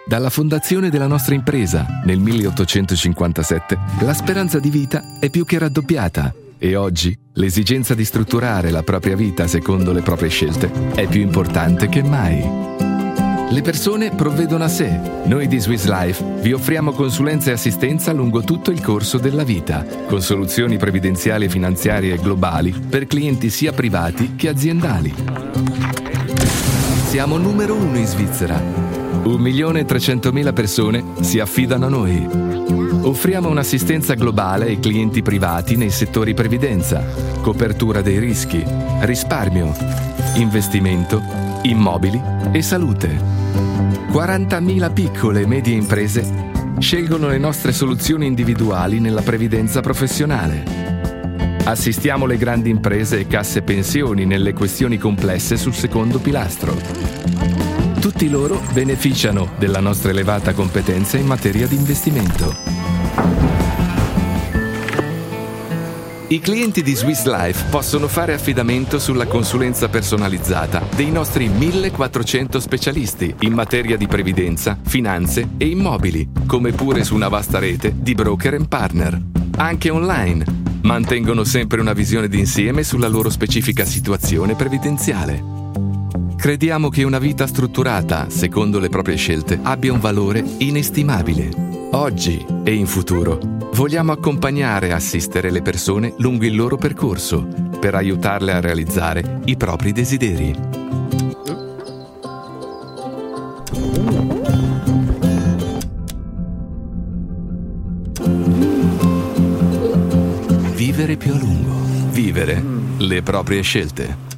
Dalla fondazione della nostra impresa, nel 1857, la speranza di vita è più che raddoppiata e oggi l'esigenza di strutturare la propria vita secondo le proprie scelte è più importante che mai. Le persone provvedono a sé. Noi di Swiss Life vi offriamo consulenza e assistenza lungo tutto il corso della vita, con soluzioni previdenziali e finanziarie globali per clienti sia privati che aziendali. Siamo numero 1 in Svizzera. 1.300.000 persone si affidano a noi. Offriamo un'assistenza globale ai clienti privati nei settori previdenza, copertura dei rischi, risparmio, investimento, immobili e salute. 40.000 piccole e medie imprese scelgono le nostre soluzioni individuali nella previdenza professionale. Assistiamo le grandi imprese e casse pensioni nelle questioni complesse sul secondo pilastro. Tutti loro beneficiano della nostra elevata competenza in materia di investimento. I clienti di Swiss Life possono fare affidamento sulla consulenza personalizzata dei nostri 1.400 specialisti in materia di previdenza, finanze e immobili, come pure su una vasta rete di broker and partner. Anche online, mantengono sempre una visione d'insieme sulla loro specifica situazione previdenziale. Crediamo che una vita strutturata, secondo le proprie scelte, abbia un valore inestimabile. Oggi e in futuro vogliamo accompagnare e assistere le persone lungo il loro percorso per aiutarle a realizzare i propri desideri. Vivere più a lungo. Vivere le proprie scelte.